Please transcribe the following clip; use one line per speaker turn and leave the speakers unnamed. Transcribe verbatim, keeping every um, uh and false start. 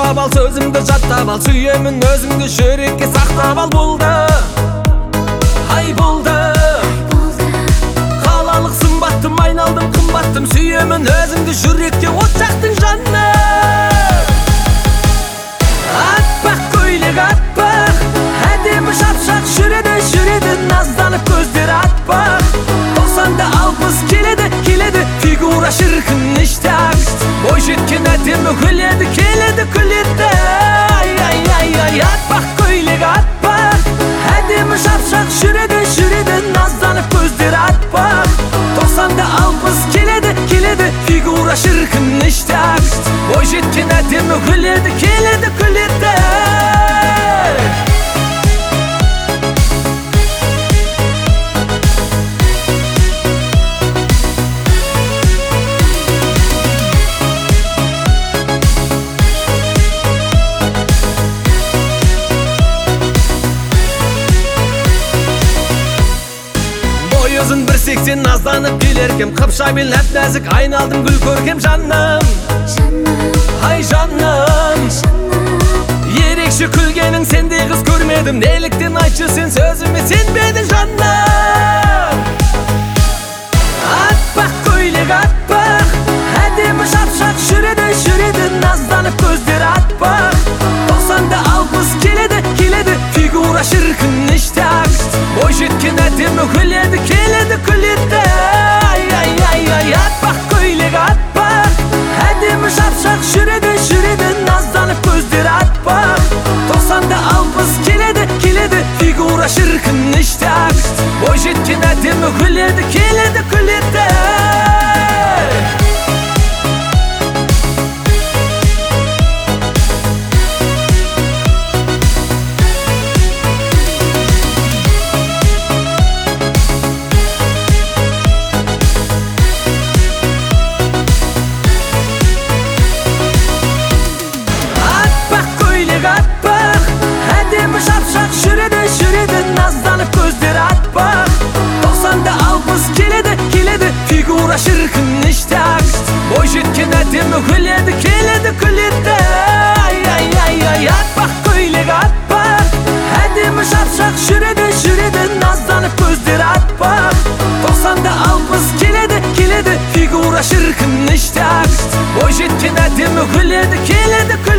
Uktap al, sözümdü jattap al, sүйемін өзіңді жүрекке сақтап ал. Болды, ай болды, қалалық сымбаттым, айналдым қымбаттым, сүйемін өзіңді жүрекке от жақтың жанына. Аппақ көйлек аппақ, әдемі шапшақ жүреді, жүреді, назданып көздері аппақ. Тоқсанда алпыс келеді, келеді, фигура шіркін іштак. Бой жеткен әдемі күледі, келеді, күледі. Ай, ай, ай, ай, аппақ көйлек аппақ, әдемі шапшақ жүреді, жүреді, назданып көздері аппақ. Тоқсанда алпыс келеді, келеді, фигура шіркін іштак. Бой жеткен әдемі күледі, келеді, күледі. Өзін бір сексен назданып келеркем, қыпша бел әп-нәзік айналдым гүл көркем жаным. Ай жаным, ерекше күлгенің сендей қыз көрмедім, неліктен айтшы сен сөзіме сенбедің жаным. Аппақ көйлек аппақ, әдемі шапшақ жүреді, жүреді, назданып көздері аппақ. Тоқсанда алпыс келеді, келеді, фигура шіркін іштак. Бой жеткен әдемі күледі, келеді, күледі. Ай, ай, ай, ай, аппақ көйлек аппақ, әдемі шапшақ жүреді, жүреді, назданып көздері аппақ. Тоқсанда алпыс келеді, келеді, фигура шіркін іштак. Бой жеткен әдемі күледі, келеді, күледі. Аппақ, әдемі шапшақ жүреді, жүреді, назданып көздері аппақ. Тоқсанда алпыс келеді, келеді, фигура шіркін іштак. Бой жеткен әдемі күледі, келеді, күледі. Ай, ай, ай, ай, аппақ көйлек аппақ, әдемі шапшақ жүреді, жүреді, назданып көздері аппақ. Тоқсанда алпыс келеді, келеді, фигура шіркін іштак. Бой жеткен әдемі күледі, келеді, күледі.